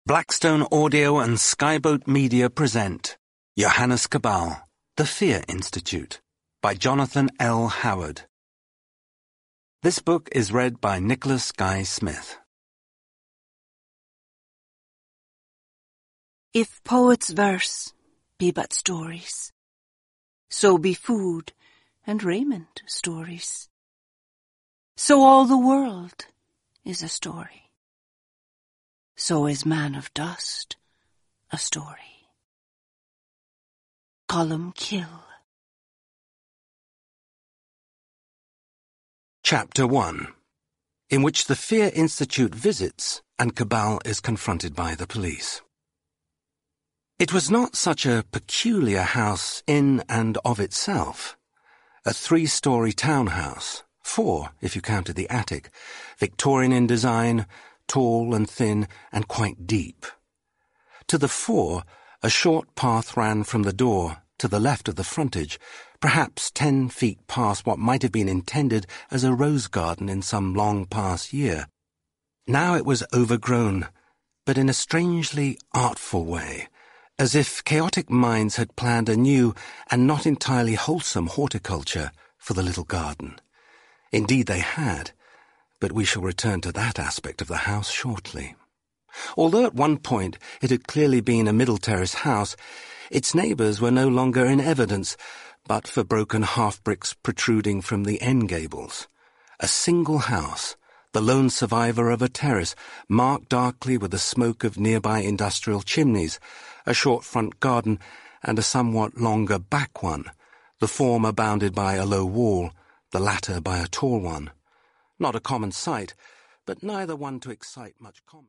Blackstone Audio and Skyboat Media present Johannes Cabal, The Fear Institute, by Jonathan L. Howard. This book is read by Nicholas Guy Smith. If poets' verse be but stories, so be food and raiment stories. So all the world is a story. So is man of dust a story. Column Kill. Chapter 1, in which the Fear Institute visits and Cabal is confronted by the police. It was not such a peculiar house in and of itself. A 3-story townhouse, 4 if you counted the attic, Victorian in design, tall and thin and quite deep. To the fore, a short path ran from the door to the left of the frontage, perhaps 10 feet past what might have been intended as a rose garden in some long past year. Now it was overgrown, but in a strangely artful way, as if chaotic minds had planned a new and not entirely wholesome horticulture for the little garden. Indeed they had, but we shall return to that aspect of the house shortly. Although at one point it had clearly been a middle terrace house, its neighbours were no longer in evidence, but for broken half-bricks protruding from the end gables. A single house, the lone survivor of a terrace, marked darkly with the smoke of nearby industrial chimneys, a short front garden, and a somewhat longer back one, the former bounded by a low wall, the latter by a tall one. Not a common sight, but neither one to excite much comment.